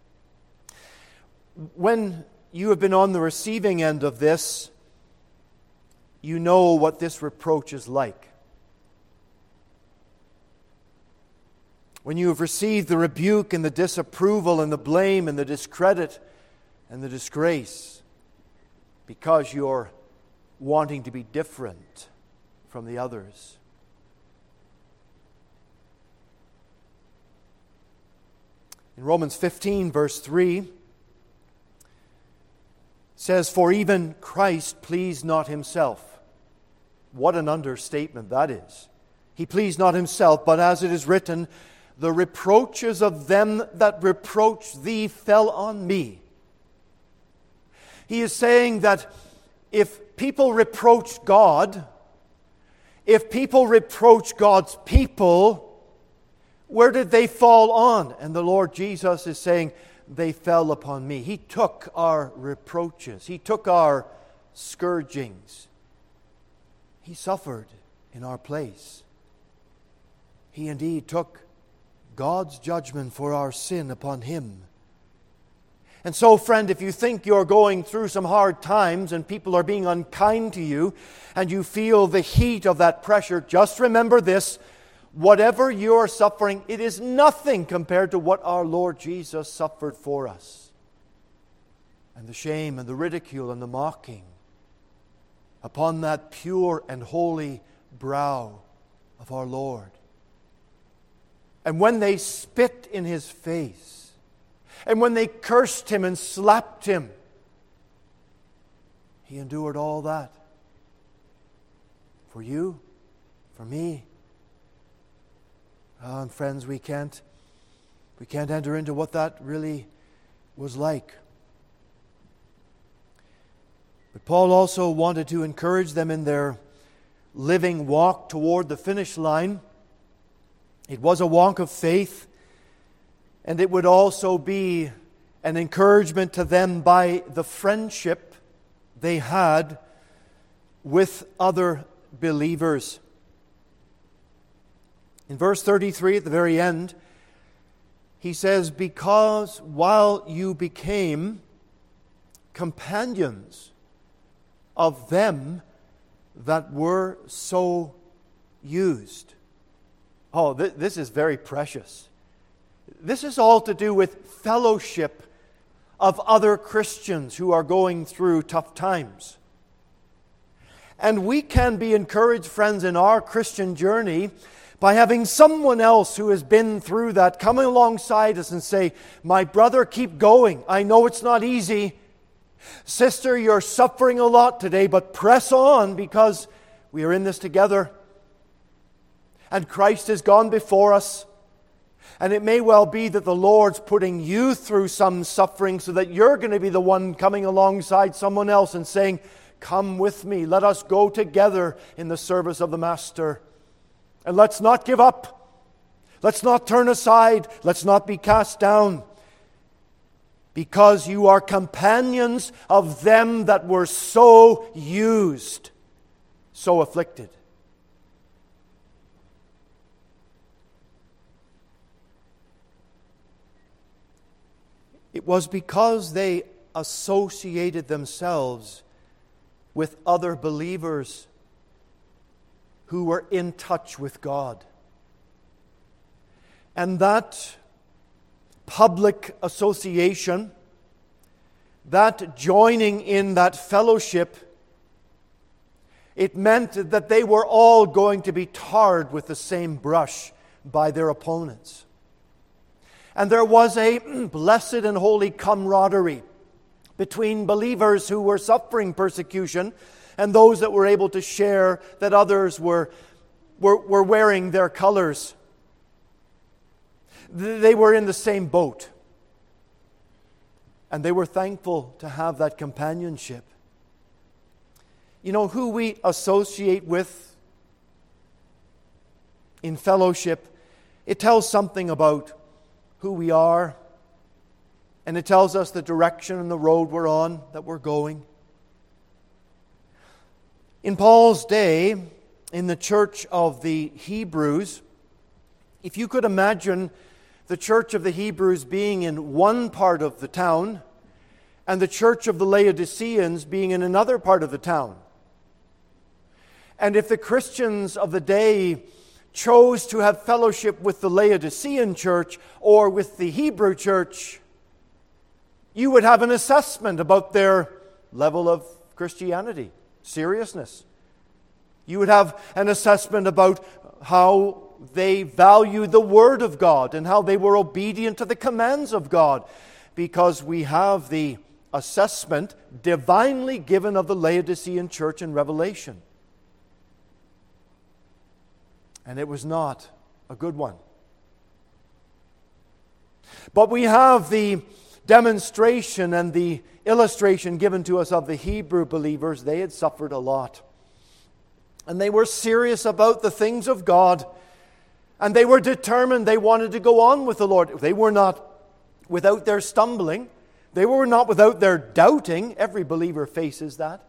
When you have been on the receiving end of this, you know what this reproach is like. When you have received the rebuke and the disapproval and the blame and the discredit and the disgrace because you're wanting to be different from the others. In Romans fifteen, verse three, says, for even Christ pleased not himself. What an understatement that is. He pleased not himself, but as it is written, the reproaches of them that reproach thee fell on me. He is saying that if people reproach God, if people reproach God's people, where did they fall on? And the Lord Jesus is saying, they fell upon me. He took our reproaches. He took our scourgings. He suffered in our place. He indeed took God's judgment for our sin upon Him. And so, friend, if you think you're going through some hard times and people are being unkind to you, and you feel the heat of that pressure, just remember this. Whatever you're suffering, it is nothing compared to what our Lord Jesus suffered for us. And the shame and the ridicule and the mocking upon that pure and holy brow of our Lord. And when they spit in His face, and when they cursed Him and slapped Him, He endured all that. For you, for me. Oh, and friends, we can't, we can't enter into what that really was like. But Paul also wanted to encourage them in their living walk toward the finish line. It was a walk of faith, and it would also be an encouragement to them by the friendship they had with other believers. In verse thirty-three, at the very end, he says, because while you became companions of them that were so used. Oh, th- this is very precious. This is all to do with fellowship of other Christians who are going through tough times. And we can be encouraged, friends, in our Christian journey by having someone else who has been through that coming alongside us and say, my brother, keep going. I know it's not easy. Sister, you're suffering a lot today, but press on because we are in this together. And Christ has gone before us. And it may well be that the Lord's putting you through some suffering so that you're going to be the one coming alongside someone else and saying, come with me. Let us go together in the service of the Master. And let's not give up. Let's not turn aside. Let's not be cast down. Because you are companions of them that were so used, so afflicted. It was because they associated themselves with other believers who were in touch with God. And that public association, that joining in that fellowship, it meant that they were all going to be tarred with the same brush by their opponents. And there was a blessed and holy camaraderie between believers who were suffering persecution and those that were able to share that others were, were, were wearing their colors. They were in the same boat. And they were thankful to have that companionship. You know, who we associate with in fellowship, it tells something about who we are, and it tells us the direction and the road we're on, that we're going. In Paul's day, in the church of the Hebrews, if you could imagine the church of the Hebrews being in one part of the town and the church of the Laodiceans being in another part of the town. And if the Christians of the day chose to have fellowship with the Laodicean church or with the Hebrew church, you would have an assessment about their level of Christianity, seriousness. You would have an assessment about how they valued the Word of God and how they were obedient to the commands of God, because we have the assessment divinely given of the Laodicean church in Revelation. And it was not a good one. But we have the demonstration and the illustration given to us of the Hebrew believers. They had suffered a lot. And they were serious about the things of God. And they were determined. They wanted to go on with the Lord. They were not without their stumbling. They were not without their doubting. Every believer faces that.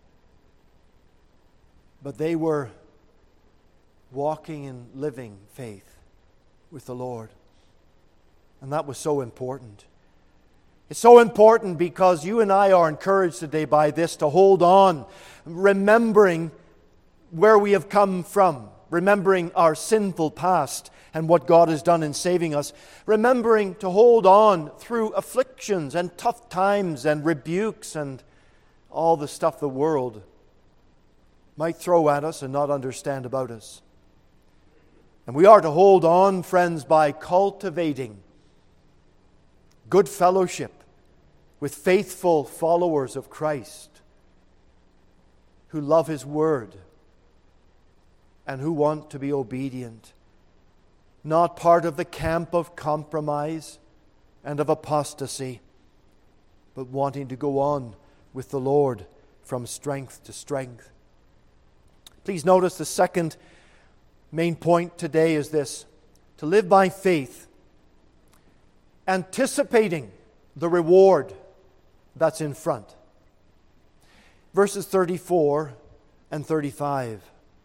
But they were walking in living faith with the Lord. And that was so important. It's so important because you and I are encouraged today by this to hold on, remembering where we have come from, remembering our sinful past and what God has done in saving us, remembering to hold on through afflictions and tough times and rebukes and all the stuff the world might throw at us and not understand about us. And we are to hold on, friends, by cultivating good fellowship with faithful followers of Christ who love His Word and who want to be obedient, not part of the camp of compromise and of apostasy, but wanting to go on with the Lord from strength to strength. Please notice the second main point today is this: to live by faith, anticipating the reward that's in front. Verses thirty-four and thirty-five.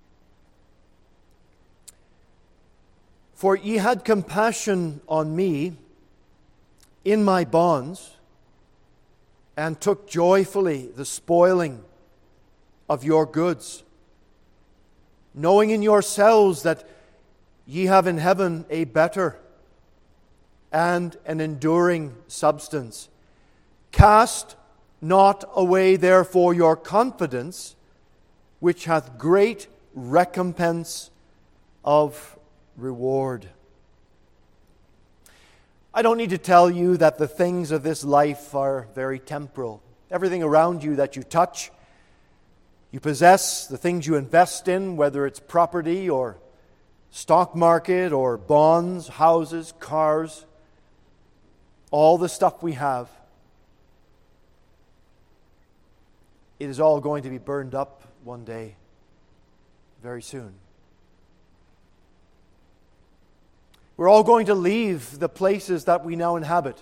For ye had compassion on me in my bonds, and took joyfully the spoiling of your goods, knowing in yourselves that ye have in heaven a better and an enduring substance. Cast not away therefore your confidence, which hath great recompense of reward. I don't need to tell you that the things of this life are very temporal. Everything around you that you touch, you possess, the things you invest in, whether it's property or stock market or bonds, houses, cars, all the stuff we have, it is all going to be burned up one day, very soon. We're all going to leave the places that we now inhabit.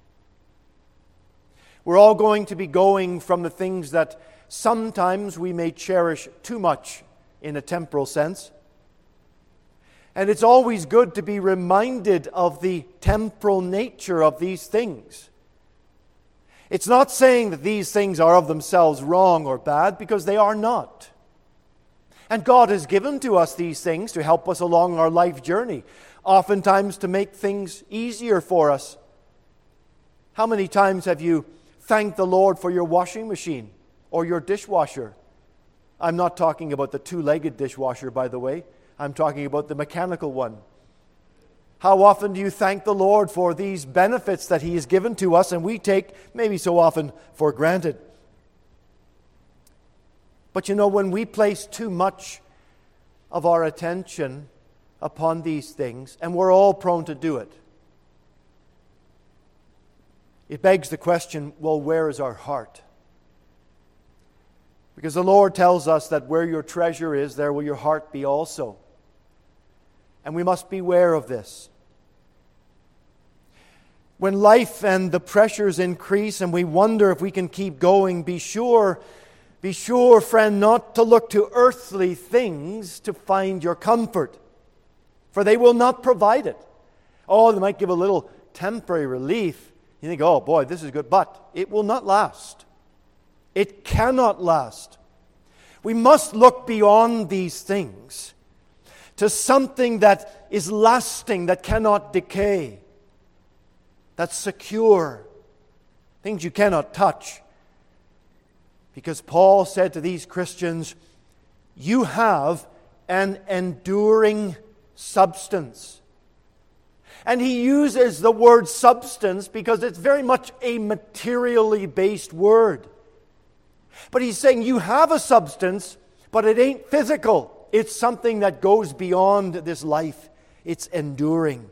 We're all going to be going from the things that sometimes we may cherish too much in a temporal sense. And it's always good to be reminded of the temporal nature of these things. It's not saying that these things are of themselves wrong or bad, because they are not. And God has given to us these things to help us along our life journey, oftentimes to make things easier for us. How many times have you thanked the Lord for your washing machine or your dishwasher? I'm not talking about the two-legged dishwasher, by the way. I'm talking about the mechanical one. How often do you thank the Lord for these benefits that He has given to us and we take, maybe so often, for granted? But you know, when we place too much of our attention upon these things, and we're all prone to do it, it begs the question, well, where is our heart? Because the Lord tells us that where your treasure is, there will your heart be also. And we must beware of this. When life and the pressures increase and we wonder if we can keep going, be sure, be sure, friend, not to look to earthly things to find your comfort, for they will not provide it. Oh, they might give a little temporary relief. You think, oh boy, this is good, but it will not last. It cannot last. We must look beyond these things to something that is lasting, that cannot decay, that's secure, things you cannot touch. Because Paul said to these Christians, you have an enduring substance. And he uses the word substance because it's very much a materially based word. But he's saying you have a substance, but it ain't physical. It's something that goes beyond this life. It's enduring.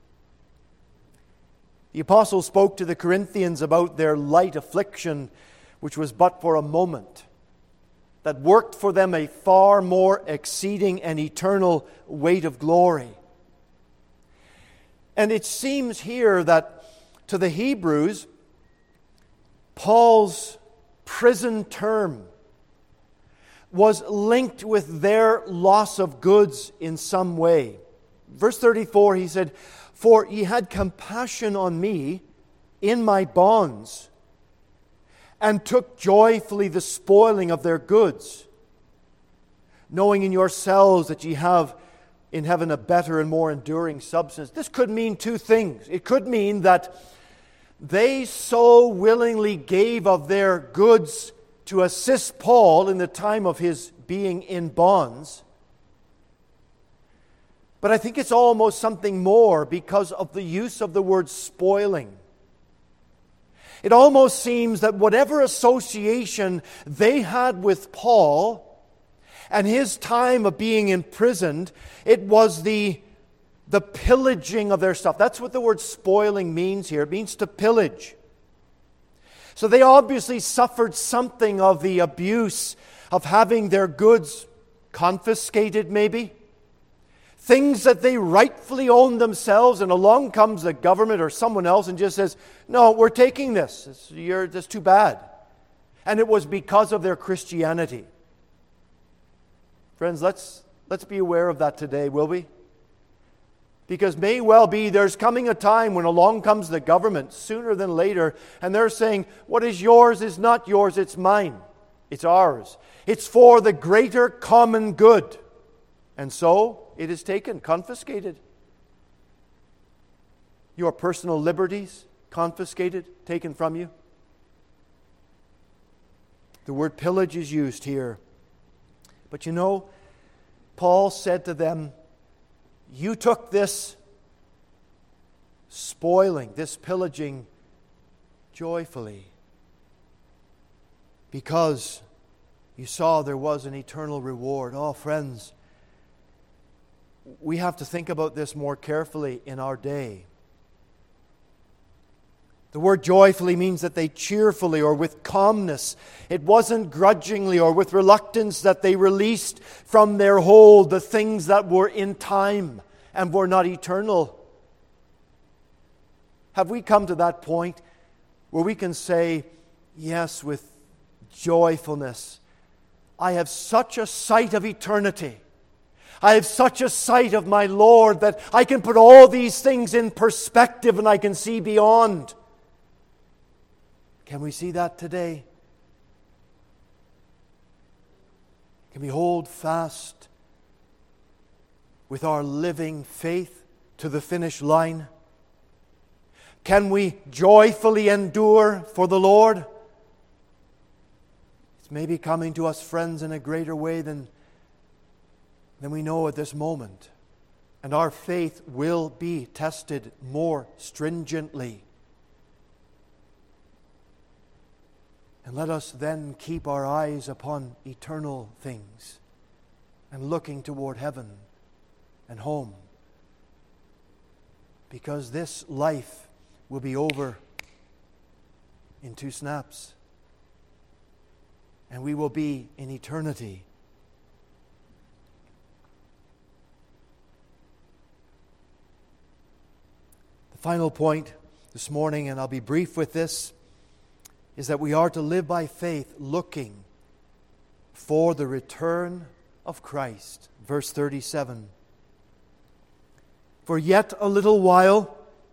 The apostle spoke to the Corinthians about their light affliction, which was but for a moment, that worked for them a far more exceeding and eternal weight of glory. And it seems here that to the Hebrews, Paul's prison term was linked with their loss of goods in some way. Verse thirty-four, he said, for ye had compassion on me in my bonds, and took joyfully the spoiling of their goods, knowing in yourselves that ye have in heaven a better and more enduring substance. This could mean two things. It could mean that they so willingly gave of their goods to assist Paul in the time of his being in bonds. But I think it's almost something more because of the use of the word spoiling. It almost seems that whatever association they had with Paul and his time of being imprisoned, it was the, the pillaging of their stuff. That's what the word spoiling means here. It means to pillage. So they obviously suffered something of the abuse of having their goods confiscated, maybe. Things that they rightfully own themselves, and along comes the government or someone else and just says, no, we're taking this. It's, you're, that's too bad. And it was because of their Christianity. Friends, let's, let's be aware of that today, will we? Because may well be there's coming a time when along comes the government, sooner than later, and they're saying, what is yours is not yours, it's mine. It's ours. It's for the greater common good. And so it is taken, confiscated. Your personal liberties confiscated, taken from you. The word pillage is used here. But you know, Paul said to them, you took this spoiling, this pillaging joyfully because you saw there was an eternal reward. Oh, friends, we have to think about this more carefully in our day. The word joyfully means that they cheerfully or with calmness. It wasn't grudgingly or with reluctance that they released from their hold the things that were in time and were not eternal. Have we come to that point where we can say, yes, with joyfulness, I have such a sight of eternity. I have such a sight of my Lord that I can put all these things in perspective and I can see beyond. Can we see that today? Can we hold fast with our living faith to the finish line? Can we joyfully endure for the Lord? It's maybe coming to us, friends, in a greater way than, than we know at this moment. And our faith will be tested more stringently. And let us then keep our eyes upon eternal things and looking toward heaven and home. Because this life will be over in two snaps. And we will be in eternity. The final point this morning, and I'll be brief with this, is that we are to live by faith looking for the return of Christ. Verse thirty-seven. For yet a little while,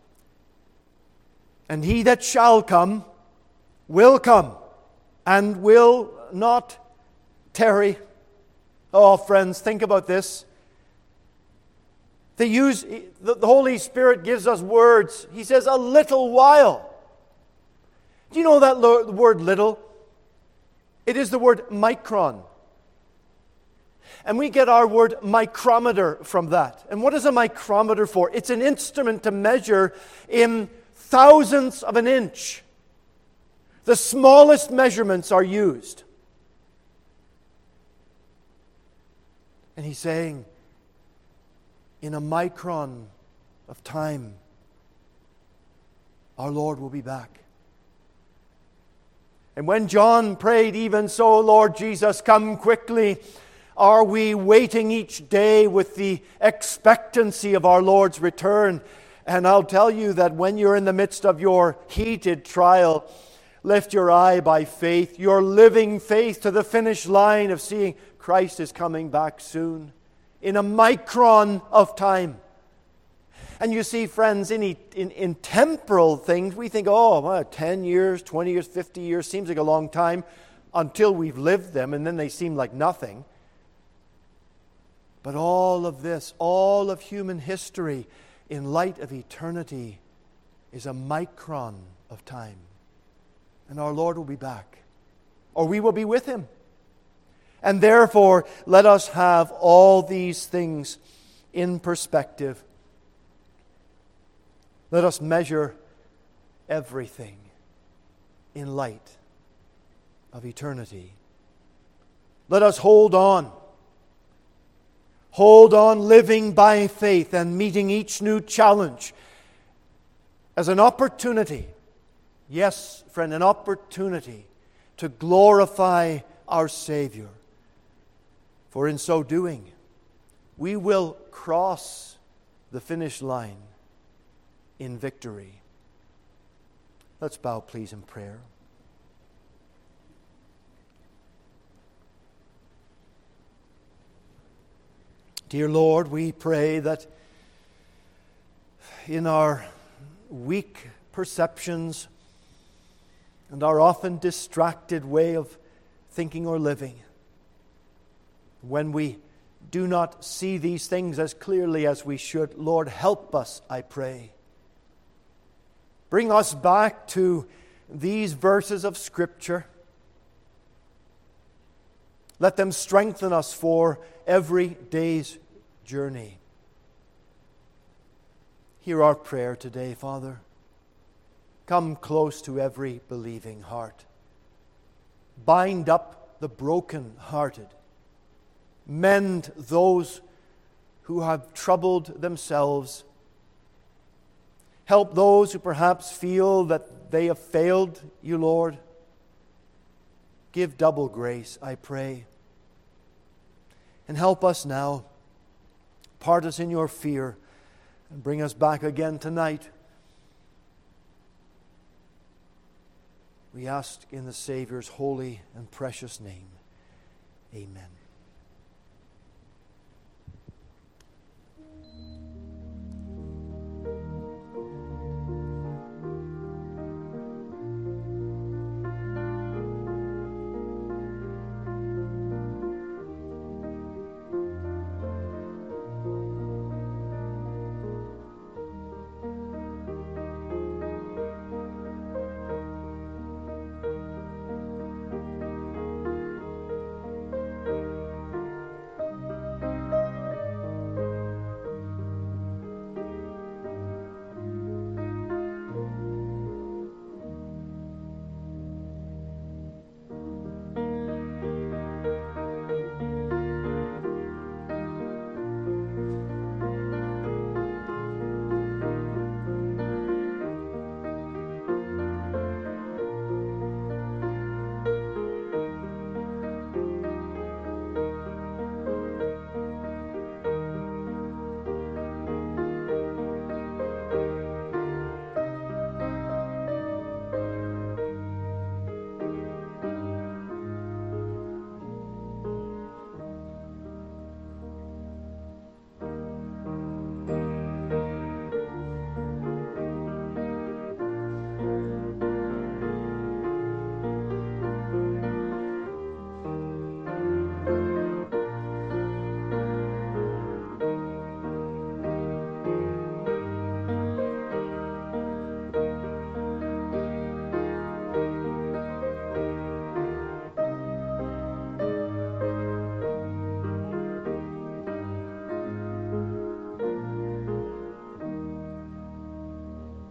and he that shall come will come and will not tarry. Oh, friends, think about this. They use, the Holy Spirit gives us words. He says, a little while. Do you know that word little? It is the word micron. And we get our word micrometer from that. And what is a micrometer for? It's an instrument to measure in thousandths of an inch. The smallest measurements are used. And he's saying, in a micron of time, our Lord will be back. And when John prayed, even so, Lord Jesus, come quickly, are we waiting each day with the expectancy of our Lord's return? And I'll tell you that when you're in the midst of your heated trial, lift your eye by faith, your living faith to the finish line of seeing Christ is coming back soon, in a micron of time. And you see, friends, in, in, in temporal things, we think, oh, well, ten years, twenty years, fifty years seems like a long time until we've lived them, and then they seem like nothing. But all of this, all of human history, in light of eternity, is a micron of time. And our Lord will be back, or we will be with Him. And therefore, let us have all these things in perspective. Let us measure everything in light of eternity. Let us hold on. Hold on, living by faith and meeting each new challenge as an opportunity. Yes, friend, an opportunity to glorify our Savior. For in so doing, we will cross the finish line in victory. Let's bow, please, in prayer. Dear Lord, we pray that in our weak perceptions and our often distracted way of thinking or living, when we do not see these things as clearly as we should, Lord, help us, I pray. Bring us back to these verses of Scripture. Let them strengthen us for every day's journey. Hear our prayer today, Father. Come close to every believing heart. Bind up the broken-hearted. Mend those who have troubled themselves. Help those who perhaps feel that they have failed you, Lord. Give double grace, I pray. And help us now. Part us in your fear and bring us back again tonight. We ask in the Savior's holy and precious name. Amen.